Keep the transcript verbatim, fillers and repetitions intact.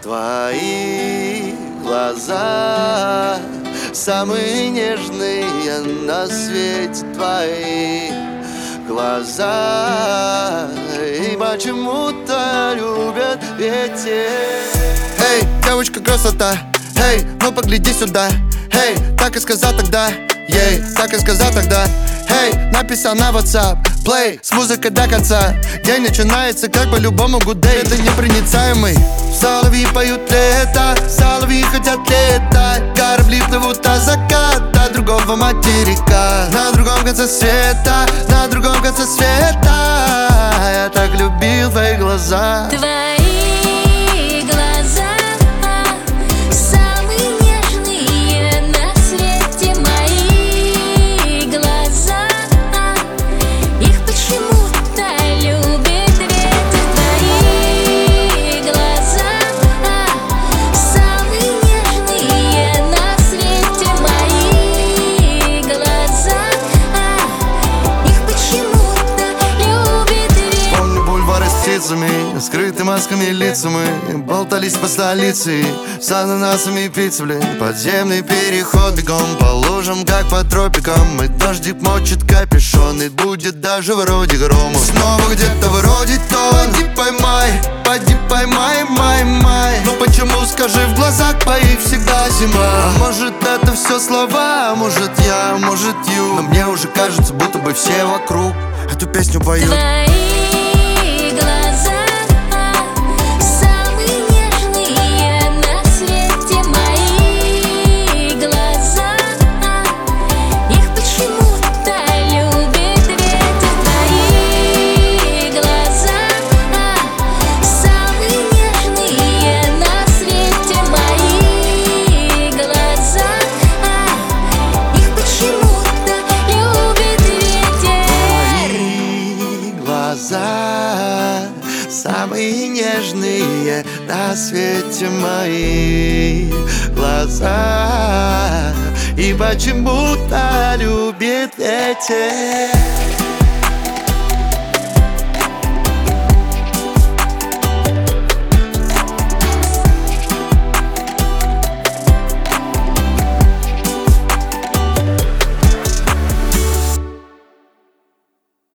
Твои глаза самые нежные на свете, твои глаза и почему-то любят ветер. Эй, девочка, красота, эй, ну погляди сюда. Эй, так и сказал тогда, ей, так и сказал тогда. Эй, написал на WhatsApp, play с музыкой до конца. День начинается как по-любому good day. Это непроницаемый. Соловьи поют лето, соловьи хотят летать. Корабли плывут до заката другого материка. На другом конце света, на другом конце света. Я так любил твои глаза. Твои глаза самые нежные на свете. Мои глаза, их почему-то любит ветер. Твои глаза самые нежные на свете. Мои глаза, их почему-то любит ветер. Помню бульвары с птицами, скрыты масками лица. Мы болтались по столице с ананасами и пиццей, блин. Подземный переход бегом по лужам, как по тропикам. И дождик мочит капюшон, и будет даже вроде грома. Снова где-то вроде то. Поди поймай, поди поймай, май, май. Ну почему, скажи, в глазах твоих всегда зима? А может это все слова, а может я, может ю. Но мне уже кажется, будто бы все вокруг эту песню поют. Твои глаза самые нежные на свете. Мои глаза, их почему-то любит ветер. Твои глаза самые нежные на свете. Мои глаза, их почему-то любит ветер. Твои глаза самые нежные на свете. Мои глаза и почему-то любит ветер.